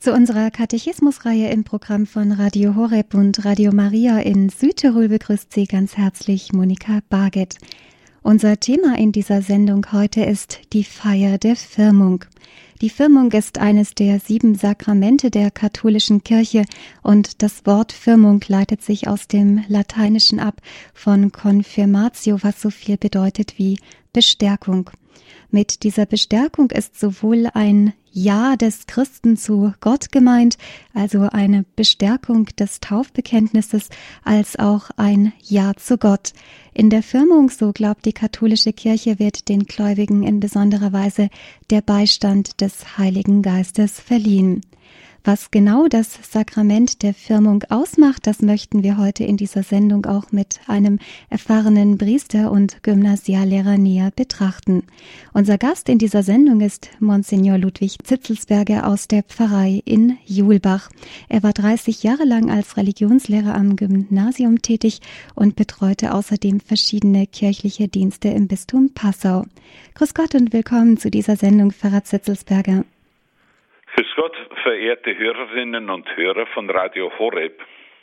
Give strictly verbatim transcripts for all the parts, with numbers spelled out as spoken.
Zu unserer Katechismusreihe im Programm von Radio Horeb und Radio Maria in Südtirol begrüßt Sie ganz herzlich Monika Barget. Unser Thema in dieser Sendung heute ist die Feier der Firmung. Die Firmung ist eines der sieben Sakramente der katholischen Kirche und das Wort Firmung leitet sich aus dem Lateinischen ab von confirmatio, was so viel bedeutet wie Bestärkung. Mit dieser Bestärkung ist sowohl ein Ja des Christen zu Gott gemeint, also eine Bestärkung des Taufbekenntnisses, als auch ein Ja zu Gott. In der Firmung, so glaubt die katholische Kirche, wird den Gläubigen in besonderer Weise der Beistand des Heiligen Geistes verliehen. Was genau das Sakrament der Firmung ausmacht, das möchten wir heute in dieser Sendung auch mit einem erfahrenen Priester und Gymnasiallehrer näher betrachten. Unser Gast in dieser Sendung ist Monsignor Ludwig Zitzelsberger aus der Pfarrei in Julbach. Er war dreißig Jahre lang als Religionslehrer am Gymnasium tätig und betreute außerdem verschiedene kirchliche Dienste im Bistum Passau. Grüß Gott und willkommen zu dieser Sendung, Pfarrer Zitzelsberger. Grüß Gott, verehrte Hörerinnen und Hörer von Radio Horeb.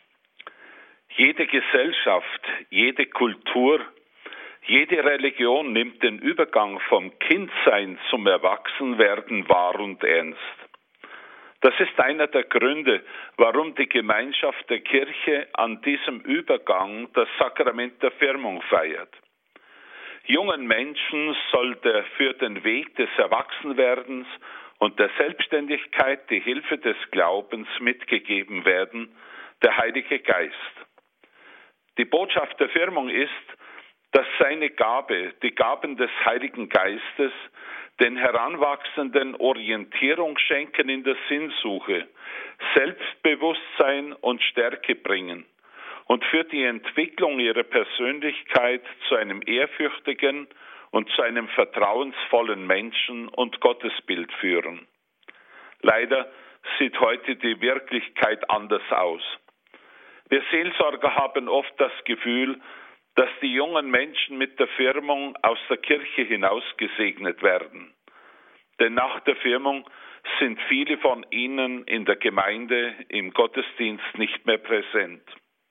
Jede Gesellschaft, jede Kultur, jede Religion nimmt den Übergang vom Kindsein zum Erwachsenwerden wahr und ernst. Das ist einer der Gründe, warum die Gemeinschaft der Kirche an diesem Übergang das Sakrament der Firmung feiert. Jungen Menschen soll der für den Weg des Erwachsenwerdens und der Selbstständigkeit die Hilfe des Glaubens mitgegeben werden, der Heilige Geist. Die Botschaft der Firmung ist, dass seine Gabe, die Gaben des Heiligen Geistes, den Heranwachsenden Orientierung schenken in der Sinnsuche, Selbstbewusstsein und Stärke bringen und für die Entwicklung ihrer Persönlichkeit zu einem ehrfürchtigen und zu einem vertrauensvollen Menschen und Gottesbild führen. Leider sieht heute die Wirklichkeit anders aus. Wir Seelsorger haben oft das Gefühl, dass die jungen Menschen mit der Firmung aus der Kirche hinaus gesegnet werden. Denn nach der Firmung sind viele von ihnen in der Gemeinde, im Gottesdienst nicht mehr präsent.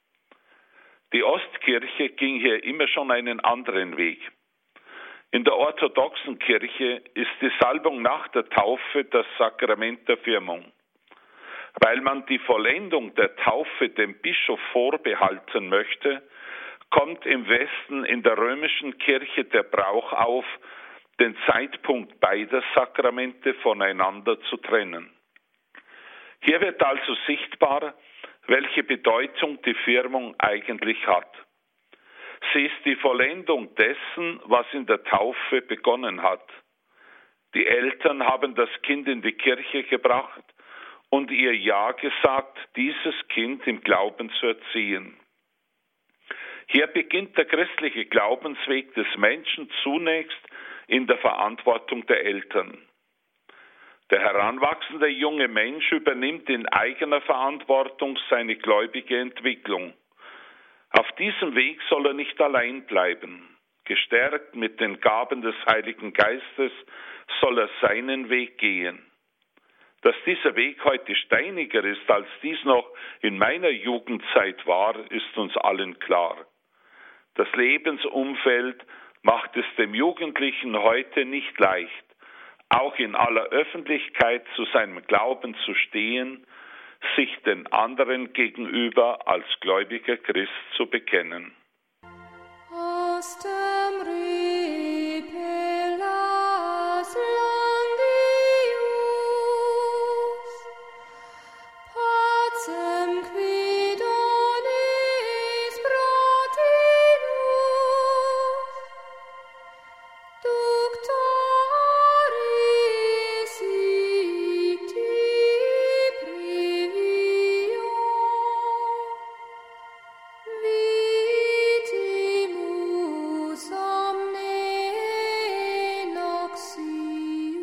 Die Ostkirche ging hier immer schon einen anderen Weg. In der orthodoxen Kirche ist die Salbung nach der Taufe das Sakrament der Firmung. Weil man die Vollendung der Taufe dem Bischof vorbehalten möchte, kommt im Westen in der römischen Kirche der Brauch auf, den Zeitpunkt beider Sakramente voneinander zu trennen. Hier wird also sichtbar, welche Bedeutung die Firmung eigentlich hat. Sie ist die Vollendung dessen, was in der Taufe begonnen hat. Die Eltern haben das Kind in die Kirche gebracht und ihr Ja gesagt, dieses Kind im Glauben zu erziehen. Hier beginnt der christliche Glaubensweg des Menschen zunächst in der Verantwortung der Eltern. Der heranwachsende junge Mensch übernimmt in eigener Verantwortung seine gläubige Entwicklung. Auf diesem Weg soll er nicht allein bleiben. Gestärkt mit den Gaben des Heiligen Geistes soll er seinen Weg gehen. Dass dieser Weg heute steiniger ist, als dies noch in meiner Jugendzeit war, ist uns allen klar. Das Lebensumfeld macht es dem Jugendlichen heute nicht leicht, auch in aller Öffentlichkeit zu seinem Glauben zu stehen, sich den anderen gegenüber als gläubiger Christ zu bekennen. Aus dem Repelas Longius, pacem qui donis Bratilus, ductaris icti previo, vitimus omne noxium.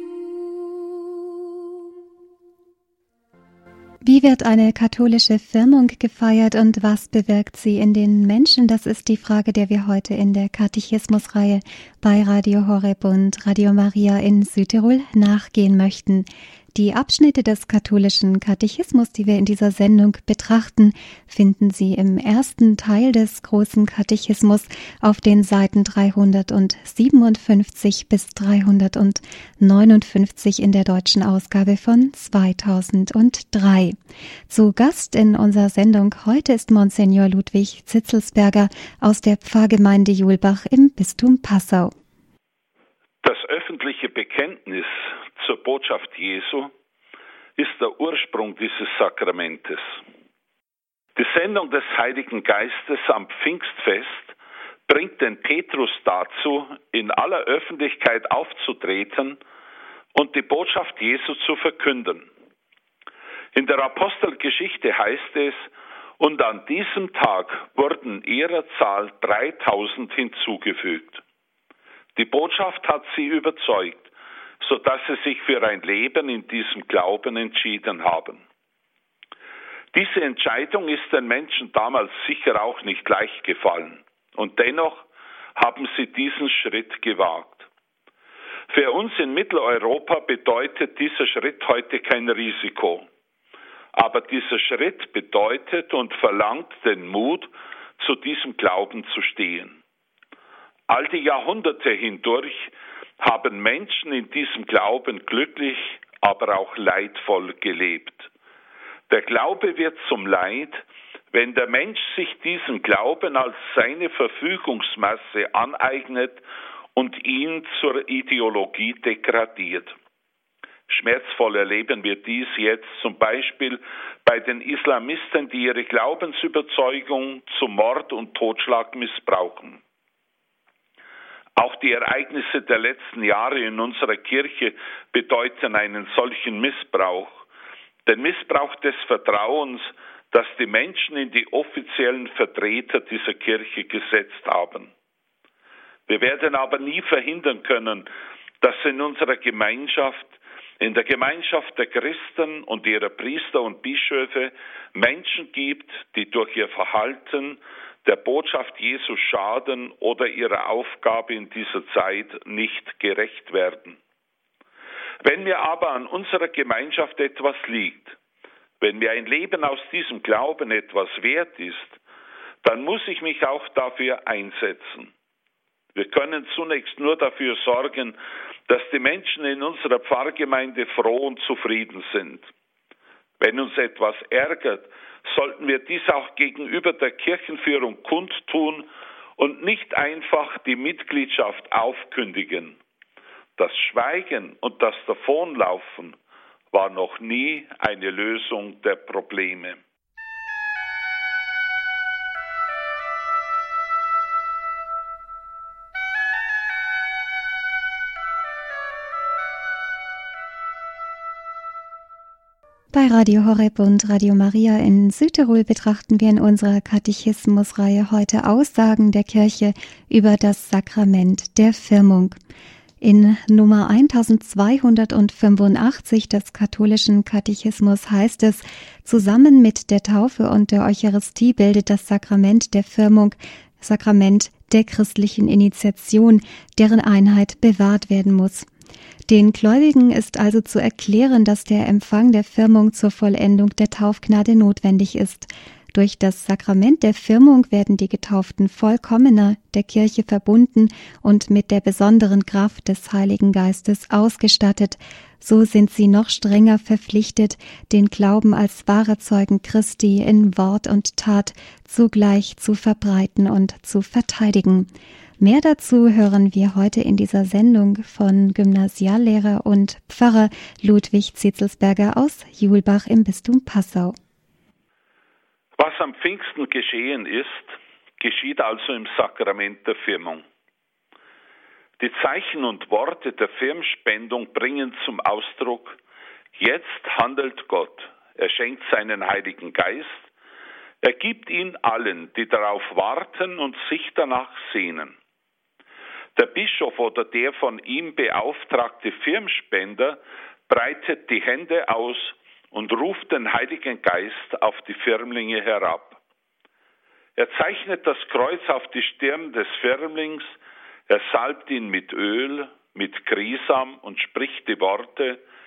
Wie wird eine katholische Firmung gefeiert und was bewirkt sie in den Menschen? Das ist die Frage, der wir heute in der Katechismusreihe bei Radio Horeb und Radio Maria in Südtirol nachgehen möchten. Die Abschnitte des katholischen Katechismus, die wir in dieser Sendung betrachten, finden Sie im ersten Teil des großen Katechismus auf den Seiten dreihundertsiebenundfünfzig bis dreihundertneunundfünfzig in der deutschen Ausgabe von zweitausenddrei. Zu Gast in unserer Sendung heute ist Monsignor Ludwig Zitzelsberger aus der Pfarrgemeinde Julbach im Bistum Passau. Das öffentliche Bekenntnis zur Botschaft Jesu ist der Ursprung dieses Sakramentes. Die Sendung des Heiligen Geistes am Pfingstfest bringt den Petrus dazu, in aller Öffentlichkeit aufzutreten und die Botschaft Jesu zu verkünden. In der Apostelgeschichte heißt es, und an diesem Tag wurden ihrer Zahl dreitausend hinzugefügt. Die Botschaft hat sie überzeugt, sodass sie sich für ein Leben in diesem Glauben entschieden haben. Diese Entscheidung ist den Menschen damals sicher auch nicht leicht gefallen. Und dennoch haben sie diesen Schritt gewagt. Für uns in Mitteleuropa bedeutet dieser Schritt heute kein Risiko. Aber dieser Schritt bedeutet und verlangt den Mut, zu diesem Glauben zu stehen. All die Jahrhunderte hindurch haben Menschen in diesem Glauben glücklich, aber auch leidvoll gelebt. Der Glaube wird zum Leid, wenn der Mensch sich diesen Glauben als seine Verfügungsmasse aneignet und ihn zur Ideologie degradiert. Schmerzvoll erleben wir dies jetzt zum Beispiel bei den Islamisten, die ihre Glaubensüberzeugung zum Mord und Totschlag missbrauchen. Auch die Ereignisse der letzten Jahre in unserer Kirche bedeuten einen solchen Missbrauch. Den Missbrauch des Vertrauens, das die Menschen in die offiziellen Vertreter dieser Kirche gesetzt haben. Wir werden aber nie verhindern können, dass in unserer Gemeinschaft, in der Gemeinschaft der Christen und ihrer Priester und Bischöfe Menschen gibt, die durch ihr Verhalten der Botschaft Jesu schaden oder ihrer Aufgabe in dieser Zeit nicht gerecht werden. Wenn mir aber an unserer Gemeinschaft etwas liegt, wenn mir ein Leben aus diesem Glauben etwas wert ist, dann muss ich mich auch dafür einsetzen. Wir können zunächst nur dafür sorgen, dass die Menschen in unserer Pfarrgemeinde froh und zufrieden sind. Wenn uns etwas ärgert, sollten wir dies auch gegenüber der Kirchenführung kundtun und nicht einfach die Mitgliedschaft aufkündigen. Das Schweigen und das Davonlaufen war noch nie eine Lösung der Probleme. Bei Radio Horeb und Radio Maria in Südtirol betrachten wir in unserer Katechismusreihe heute Aussagen der Kirche über das Sakrament der Firmung. In Nummer eintausendzweihundertfünfundachtzig des katholischen Katechismus heißt es, zusammen mit der Taufe und der Eucharistie bildet das Sakrament der Firmung Sakrament der christlichen Initiation, deren Einheit bewahrt werden muss. Den Gläubigen ist also zu erklären, dass der Empfang der Firmung zur Vollendung der Taufgnade notwendig ist. Durch das Sakrament der Firmung werden die Getauften vollkommener der Kirche verbunden und mit der besonderen Kraft des Heiligen Geistes ausgestattet. So sind sie noch strenger verpflichtet, den Glauben als wahre Zeugen Christi in Wort und Tat zugleich zu verbreiten und zu verteidigen. Mehr dazu hören wir heute in dieser Sendung von Gymnasiallehrer und Pfarrer Ludwig Zitzelsberger aus Julbach im Bistum Passau. Was am Pfingsten geschehen ist, geschieht also im Sakrament der Firmung. Die Zeichen und Worte der Firmspendung bringen zum Ausdruck, jetzt handelt Gott. Er schenkt seinen Heiligen Geist, er gibt ihn allen, die darauf warten und sich danach sehnen. Der Bischof oder der von ihm beauftragte Firmspender breitet die Hände aus und ruft den Heiligen Geist auf die Firmlinge herab. Er zeichnet das Kreuz auf die Stirn des Firmlings, er salbt ihn mit Öl, mit Krisam und spricht die Worte: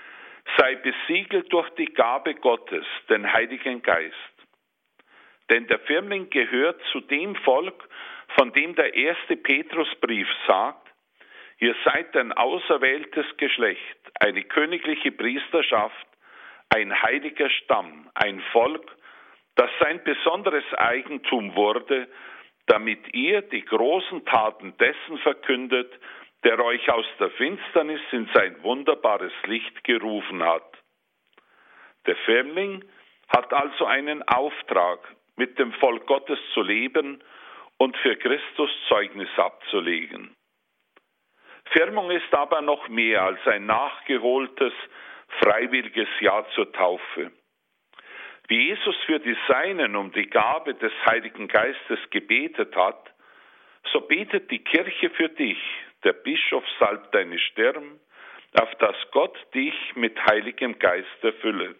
sei besiegelt durch die Gabe Gottes, den Heiligen Geist. Denn der Firmling gehört zu dem Volk, von dem der erste Petrusbrief sagt, ihr seid ein auserwähltes Geschlecht, eine königliche Priesterschaft, ein heiliger Stamm, ein Volk, das sein besonderes Eigentum wurde, damit ihr die großen Taten dessen verkündet, der euch aus der Finsternis in sein wunderbares Licht gerufen hat. Der Firmling hat also einen Auftrag, mit dem Volk Gottes zu leben und für Christus Zeugnis abzulegen. Firmung ist aber noch mehr als ein nachgeholtes, freiwilliges Ja zur Taufe. Wie Jesus für die Seinen um die Gabe des Heiligen Geistes gebetet hat, so betet die Kirche für dich. Der Bischof salbt deine Stirn, auf dass Gott dich mit Heiligem Geist erfülle.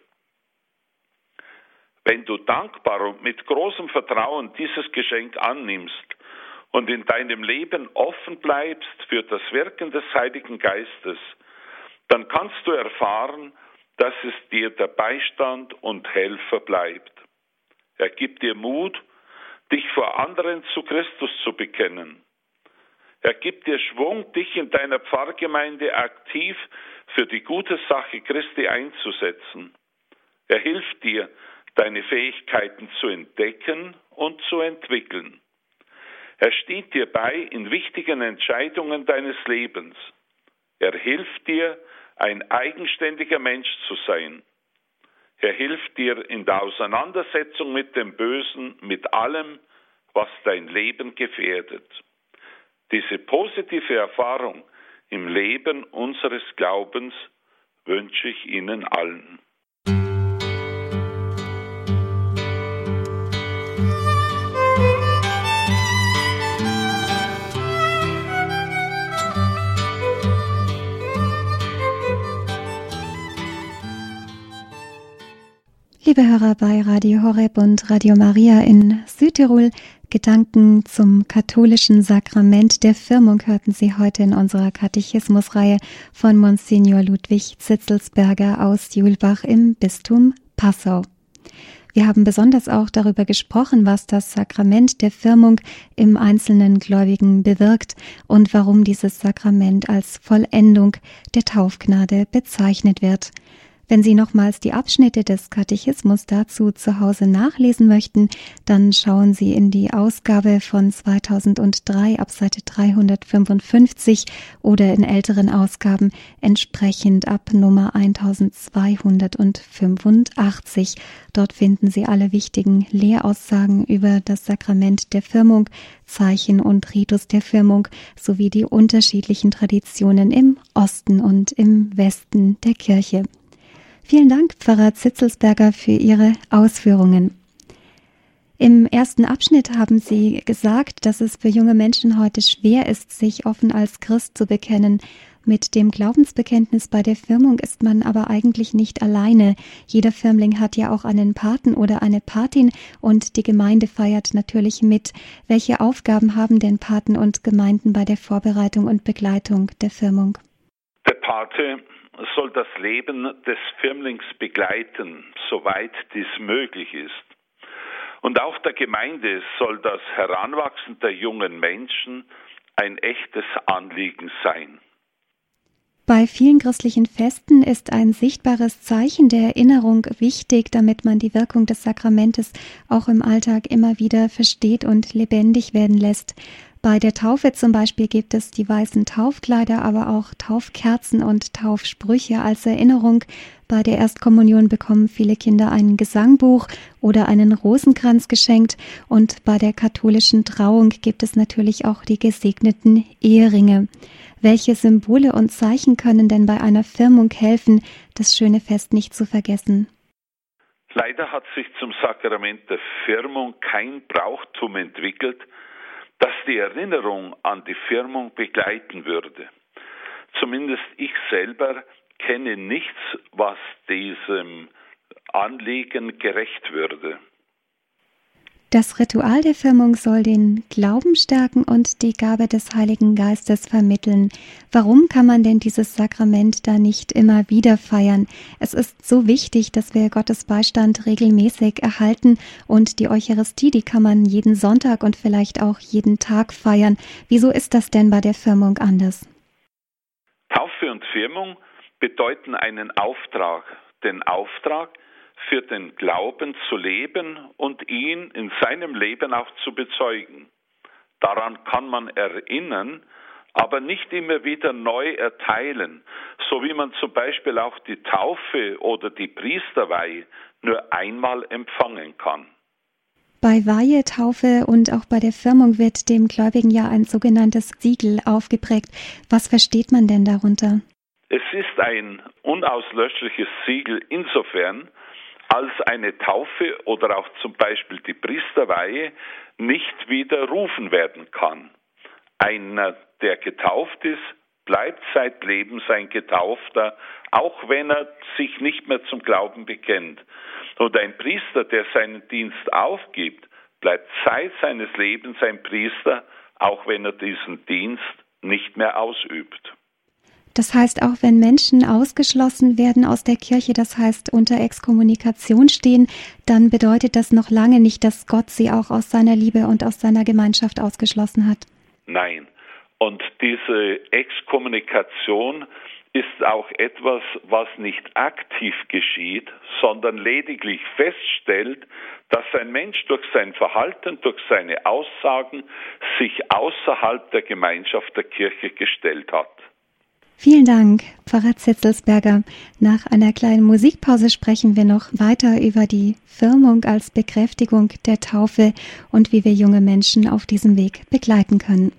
Wenn du dankbar und mit großem Vertrauen dieses Geschenk annimmst und in deinem Leben offen bleibst für das Wirken des Heiligen Geistes, dann kannst du erfahren, dass es dir der Beistand und Helfer bleibt. Er gibt dir Mut, dich vor anderen zu Christus zu bekennen. Er gibt dir Schwung, dich in deiner Pfarrgemeinde aktiv für die gute Sache Christi einzusetzen. Er hilft dir, deine Fähigkeiten zu entdecken und zu entwickeln. Er steht dir bei in wichtigen Entscheidungen deines Lebens. Er hilft dir, ein eigenständiger Mensch zu sein. Er hilft dir in der Auseinandersetzung mit dem Bösen, mit allem, was dein Leben gefährdet. Diese positive Erfahrung im Leben unseres Glaubens wünsche ich Ihnen allen. Liebe Hörer bei Radio Horeb und Radio Maria in Südtirol, Gedanken zum katholischen Sakrament der Firmung hörten Sie heute in unserer Katechismusreihe von Monsignor Ludwig Zitzelsberger aus Julbach im Bistum Passau. Wir haben besonders auch darüber gesprochen, was das Sakrament der Firmung im einzelnen Gläubigen bewirkt und warum dieses Sakrament als Vollendung der Taufgnade bezeichnet wird. Wenn Sie nochmals die Abschnitte des Katechismus dazu zu Hause nachlesen möchten, dann schauen Sie in die Ausgabe von zweitausenddrei ab Seite dreihundertfünfundfünfzig oder in älteren Ausgaben entsprechend ab Nummer eintausendzweihundertfünfundachtzig. Dort finden Sie alle wichtigen Lehraussagen über das Sakrament der Firmung, Zeichen und Ritus der Firmung sowie die unterschiedlichen Traditionen im Osten und im Westen der Kirche. Vielen Dank, Pfarrer Zitzelsberger, für Ihre Ausführungen. Im ersten Abschnitt haben Sie gesagt, dass es für junge Menschen heute schwer ist, sich offen als Christ zu bekennen. Mit dem Glaubensbekenntnis bei der Firmung ist man aber eigentlich nicht alleine. Jeder Firmling hat ja auch einen Paten oder eine Patin und die Gemeinde feiert natürlich mit. Welche Aufgaben haben denn Paten und Gemeinden bei der Vorbereitung und Begleitung der Firmung? Der Pate soll das Leben des Firmlings begleiten, soweit dies möglich ist. Und auch der Gemeinde soll das Heranwachsen der jungen Menschen ein echtes Anliegen sein. Bei vielen christlichen Festen ist ein sichtbares Zeichen der Erinnerung wichtig, damit man die Wirkung des Sakramentes auch im Alltag immer wieder versteht und lebendig werden lässt. Bei der Taufe zum Beispiel gibt es die weißen Taufkleider, aber auch Taufkerzen und Taufsprüche als Erinnerung. Bei der Erstkommunion bekommen viele Kinder ein Gesangbuch oder einen Rosenkranz geschenkt. Und bei der katholischen Trauung gibt es natürlich auch die gesegneten Eheringe. Welche Symbole und Zeichen können denn bei einer Firmung helfen, das schöne Fest nicht zu vergessen? Leider hat sich zum Sakrament der Firmung kein Brauchtum entwickelt, das die Erinnerung an die Firmung begleiten würde. Zumindest ich selber kenne nichts, was diesem Anliegen gerecht würde. Das Ritual der Firmung soll den Glauben stärken und die Gabe des Heiligen Geistes vermitteln. Warum kann man denn dieses Sakrament da nicht immer wieder feiern? Es ist so wichtig, dass wir Gottes Beistand regelmäßig erhalten und die Eucharistie, die kann man jeden Sonntag und vielleicht auch jeden Tag feiern. Wieso ist das denn bei der Firmung anders? Taufe und Firmung bedeuten einen Auftrag. Den Auftrag, für den Glauben zu leben und ihn in seinem Leben auch zu bezeugen. Daran kann man erinnern, aber nicht immer wieder neu erteilen, so wie man zum Beispiel auch die Taufe oder die Priesterweihe nur einmal empfangen kann. Bei Weihe, Taufe und auch bei der Firmung wird dem Gläubigen ja ein sogenanntes Siegel aufgeprägt. Was versteht man denn darunter? Es ist ein unauslöschliches Siegel insofern, als eine Taufe oder auch zum Beispiel die Priesterweihe nicht widerrufen werden kann. Einer, der getauft ist, bleibt zeitlebens ein Getaufter, auch wenn er sich nicht mehr zum Glauben bekennt. Und ein Priester, der seinen Dienst aufgibt, bleibt Zeit seines Lebens ein Priester, auch wenn er diesen Dienst nicht mehr ausübt. Das heißt, auch wenn Menschen ausgeschlossen werden aus der Kirche, das heißt unter Exkommunikation stehen, dann bedeutet das noch lange nicht, dass Gott sie auch aus seiner Liebe und aus seiner Gemeinschaft ausgeschlossen hat. Nein. Und diese Exkommunikation ist auch etwas, was nicht aktiv geschieht, sondern lediglich feststellt, dass ein Mensch durch sein Verhalten, durch seine Aussagen sich außerhalb der Gemeinschaft der Kirche gestellt hat. Vielen Dank, Pfarrer Zetzelsberger. Nach einer kleinen Musikpause sprechen wir noch weiter über die Firmung als Bekräftigung der Taufe und wie wir junge Menschen auf diesem Weg begleiten können.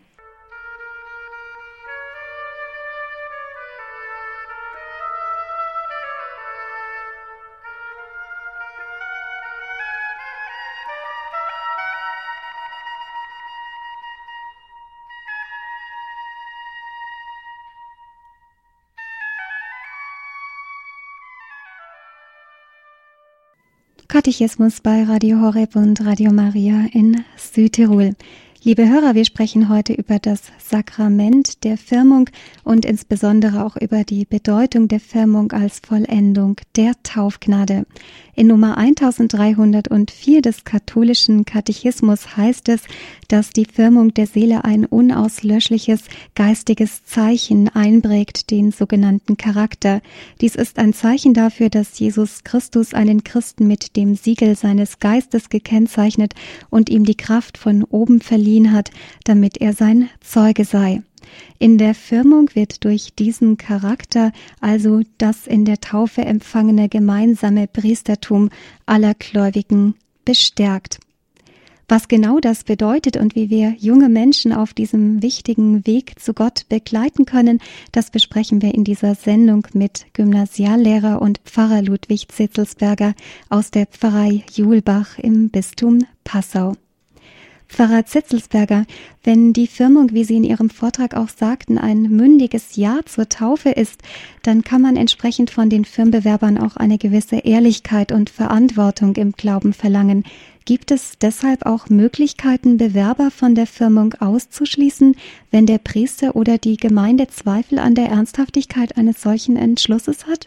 Katechismus bei Radio Horeb und Radio Maria in Südtirol. Liebe Hörer, wir sprechen heute über das Sakrament der Firmung und insbesondere auch über die Bedeutung der Firmung als Vollendung der Taufgnade. In Nummer eintausenddreihundertvier des katholischen Katechismus heißt es, dass die Firmung der Seele ein unauslöschliches geistiges Zeichen einprägt, den sogenannten Charakter. Dies ist ein Zeichen dafür, dass Jesus Christus einen Christen mit dem Siegel seines Geistes gekennzeichnet und ihm die Kraft von oben verliehen hat, damit er sein Zeuge sei. In der Firmung wird durch diesen Charakter also das in der Taufe empfangene gemeinsame Priestertum aller Gläubigen bestärkt. Was genau das bedeutet und wie wir junge Menschen auf diesem wichtigen Weg zu Gott begleiten können, das besprechen wir in dieser Sendung mit Gymnasiallehrer und Pfarrer Ludwig Zetzelsberger aus der Pfarrei Julbach im Bistum Passau. Pfarrer Zetzelsberger, wenn die Firmung, wie Sie in Ihrem Vortrag auch sagten, ein mündiges Ja zur Taufe ist, dann kann man entsprechend von den Firmbewerbern auch eine gewisse Ehrlichkeit und Verantwortung im Glauben verlangen. Gibt es deshalb auch Möglichkeiten, Bewerber von der Firmung auszuschließen, wenn der Priester oder die Gemeinde Zweifel an der Ernsthaftigkeit eines solchen Entschlusses hat?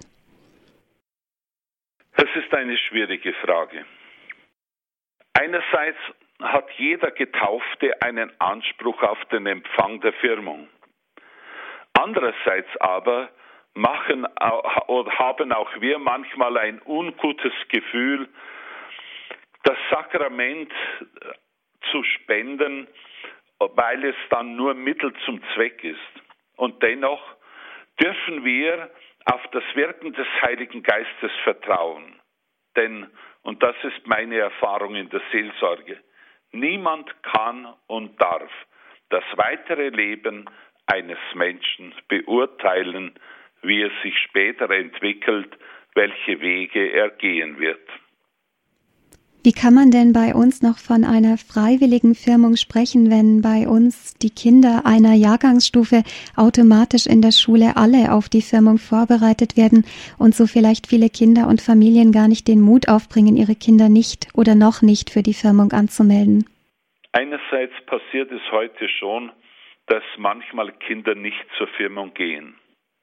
Das ist eine schwierige Frage. Einerseits hat jeder Getaufte einen Anspruch auf den Empfang der Firmung. Andererseits aber machen oder haben auch wir manchmal ein ungutes Gefühl, das Sakrament zu spenden, weil es dann nur Mittel zum Zweck ist. Und dennoch dürfen wir auf das Wirken des Heiligen Geistes vertrauen. Denn, und das ist meine Erfahrung in der Seelsorge, niemand kann und darf das weitere Leben eines Menschen beurteilen, wie es sich später entwickelt, welche Wege er gehen wird. Wie kann man denn bei uns noch von einer freiwilligen Firmung sprechen, wenn bei uns die Kinder einer Jahrgangsstufe automatisch in der Schule alle auf die Firmung vorbereitet werden und so vielleicht viele Kinder und Familien gar nicht den Mut aufbringen, ihre Kinder nicht oder noch nicht für die Firmung anzumelden? Einerseits passiert es heute schon, dass manchmal Kinder nicht zur Firmung gehen.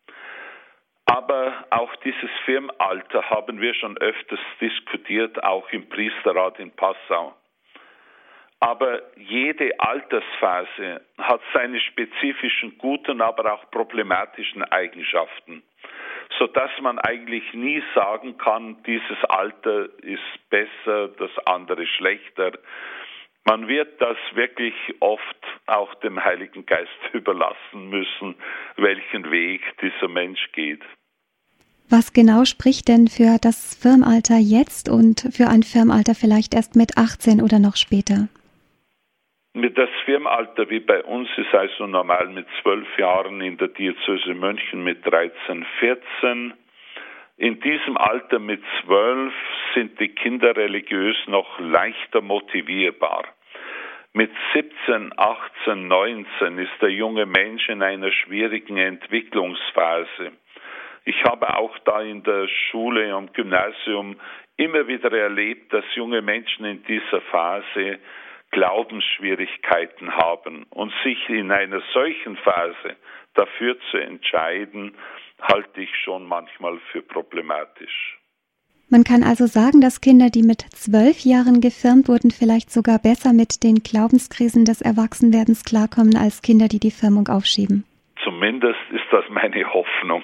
Aber auch dieses Firmalter haben wir schon öfters diskutiert, auch im Priesterrat in Passau. Aber jede Altersphase hat seine spezifischen guten, aber auch problematischen Eigenschaften, sodass man eigentlich nie sagen kann, dieses Alter ist besser, das andere schlechter. Man wird das wirklich oft auch dem Heiligen Geist überlassen müssen, welchen Weg dieser Mensch geht. Was genau spricht denn für das Firmalter jetzt und für ein Firmalter vielleicht erst mit achtzehn oder noch später? Das Firmalter wie bei uns ist also normal mit zwölf Jahren, in der Diözese München mit dreizehn, vierzehn. In diesem Alter mit zwölf sind die Kinder religiös noch leichter motivierbar. Mit siebzehn, achtzehn, neunzehn ist der junge Mensch in einer schwierigen Entwicklungsphase. Ich habe auch da in der Schule, am Gymnasium immer wieder erlebt, dass junge Menschen in dieser Phase Glaubensschwierigkeiten haben. Und sich in einer solchen Phase dafür zu entscheiden, halte ich schon manchmal für problematisch. Man kann also sagen, dass Kinder, die mit zwölf Jahren gefirmt wurden, vielleicht sogar besser mit den Glaubenskrisen des Erwachsenwerdens klarkommen als Kinder, die die Firmung aufschieben. Zumindest ist das meine Hoffnung.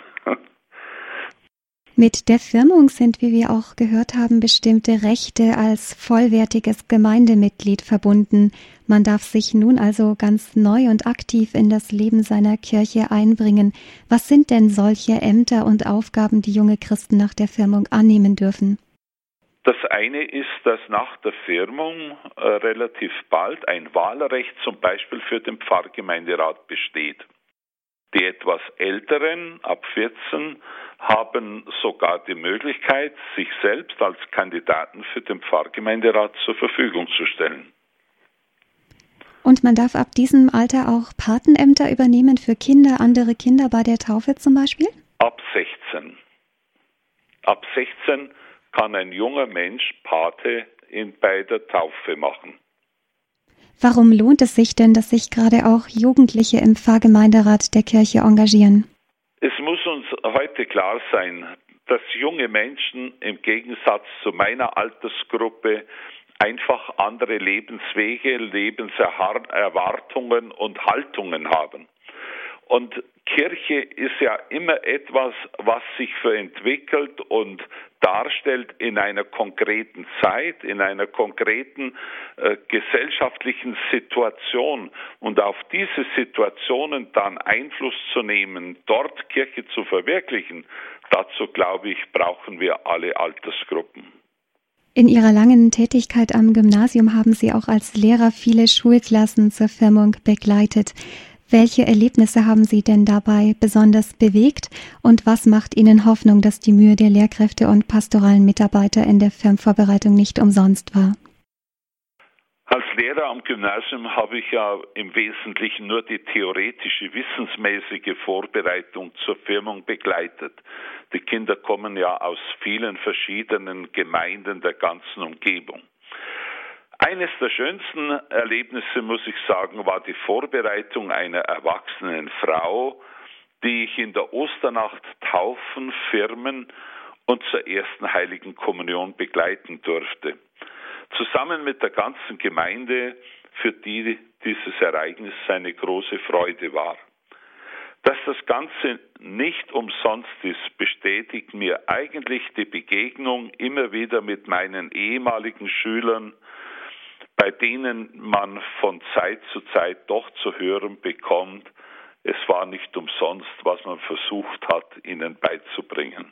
Mit der Firmung sind, wie wir auch gehört haben, bestimmte Rechte als vollwertiges Gemeindemitglied verbunden. Man darf sich nun also ganz neu und aktiv in das Leben seiner Kirche einbringen. Was sind denn solche Ämter und Aufgaben, die junge Christen nach der Firmung annehmen dürfen? Das eine ist, dass nach der Firmung äh, relativ bald ein Wahlrecht zum Beispiel für den Pfarrgemeinderat besteht. Die etwas Älteren, ab vierzehn, haben sogar die Möglichkeit, sich selbst als Kandidaten für den Pfarrgemeinderat zur Verfügung zu stellen. Und man darf ab diesem Alter auch Patenämter übernehmen für Kinder, andere Kinder bei der Taufe zum Beispiel? Ab sechzehn. Ab sechzehn kann ein junger Mensch Pate in, bei der Taufe machen. Warum lohnt es sich denn, dass sich gerade auch Jugendliche im Pfarrgemeinderat der Kirche engagieren? Es muss uns heute klar sein, dass junge Menschen im Gegensatz zu meiner Altersgruppe einfach andere Lebenswege, Lebenserwartungen und Haltungen haben. Und Kirche ist ja immer etwas, was sich entwickelt und darstellt in einer konkreten Zeit, in einer konkreten äh, gesellschaftlichen Situation. Und auf diese Situationen dann Einfluss zu nehmen, dort Kirche zu verwirklichen, dazu, glaube ich, brauchen wir alle Altersgruppen. In Ihrer langen Tätigkeit am Gymnasium haben Sie auch als Lehrer viele Schulklassen zur Firmung begleitet. Welche Erlebnisse haben Sie denn dabei besonders bewegt und was macht Ihnen Hoffnung, dass die Mühe der Lehrkräfte und pastoralen Mitarbeiter in der Firmvorbereitung nicht umsonst war? Als Lehrer am Gymnasium habe ich ja im Wesentlichen nur die theoretische, wissensmäßige Vorbereitung zur Firmung begleitet. Die Kinder kommen ja aus vielen verschiedenen Gemeinden der ganzen Umgebung. Eines der schönsten Erlebnisse, muss ich sagen, war die Vorbereitung einer erwachsenen Frau, die ich in der Osternacht taufen, firmen und zur ersten Heiligen Kommunion begleiten durfte. Zusammen mit der ganzen Gemeinde, für die dieses Ereignis eine große Freude war. Dass das Ganze nicht umsonst ist, bestätigt mir eigentlich die Begegnung immer wieder mit meinen ehemaligen Schülern, bei denen man von Zeit zu Zeit doch zu hören bekommt, es war nicht umsonst, was man versucht hat, ihnen beizubringen.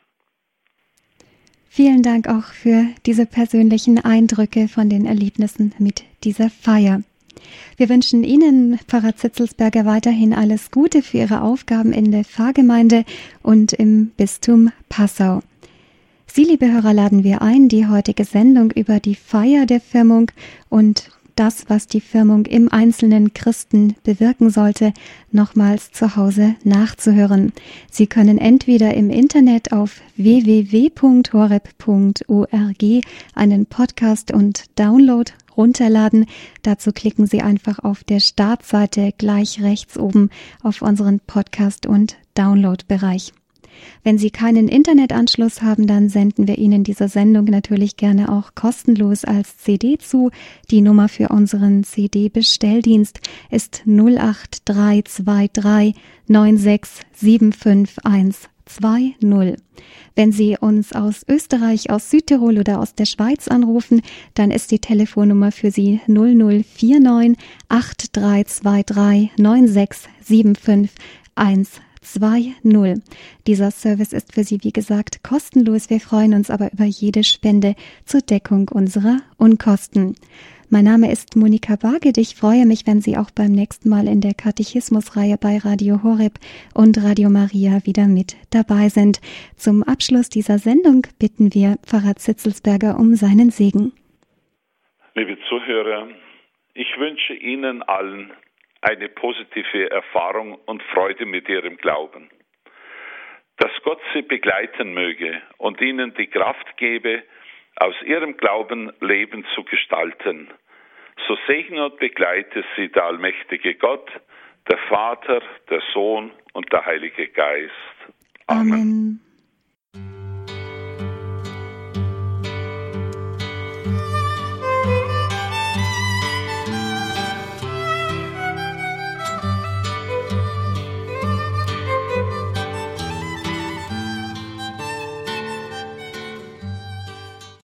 Vielen Dank auch für diese persönlichen Eindrücke von den Erlebnissen mit dieser Feier. Wir wünschen Ihnen, Pfarrer Zitzelsberger, weiterhin alles Gute für Ihre Aufgaben in der Pfarrgemeinde und im Bistum Passau. Sie, liebe Hörer, laden wir ein, die heutige Sendung über die Feier der Firmung und das, was die Firmung im einzelnen Christen bewirken sollte, nochmals zu Hause nachzuhören. Sie können entweder im Internet auf w w w punkt horeb punkt org einen Podcast und Download runterladen. Dazu klicken Sie einfach auf der Startseite gleich rechts oben auf unseren Podcast- und Download-Bereich. Wenn Sie keinen Internetanschluss haben, dann senden wir Ihnen diese Sendung natürlich gerne auch kostenlos als C D zu. Die Nummer für unseren C D-Bestelldienst ist null acht drei zwei drei neun sechs sieben fünf eins zwei null. Wenn Sie uns aus Österreich, aus Südtirol oder aus der Schweiz anrufen, dann ist die Telefonnummer für Sie null null vier neun acht drei zwei drei neun sechs sieben fünf eins zwei null. Dieser Service ist für Sie, wie gesagt, kostenlos. Wir freuen uns aber über jede Spende zur Deckung unserer Unkosten. Mein Name ist Monika Barget. Ich freue mich, wenn Sie auch beim nächsten Mal in der Katechismusreihe bei Radio Horeb und Radio Maria wieder mit dabei sind. Zum Abschluss dieser Sendung bitten wir Pfarrer Zitzelsberger um seinen Segen. Liebe Zuhörer, ich wünsche Ihnen allen eine positive Erfahrung und Freude mit ihrem Glauben. Dass Gott sie begleiten möge und ihnen die Kraft gebe, aus ihrem Glauben Leben zu gestalten. So segne und begleite sie der allmächtige Gott, der Vater, der Sohn und der Heilige Geist. Amen. Amen.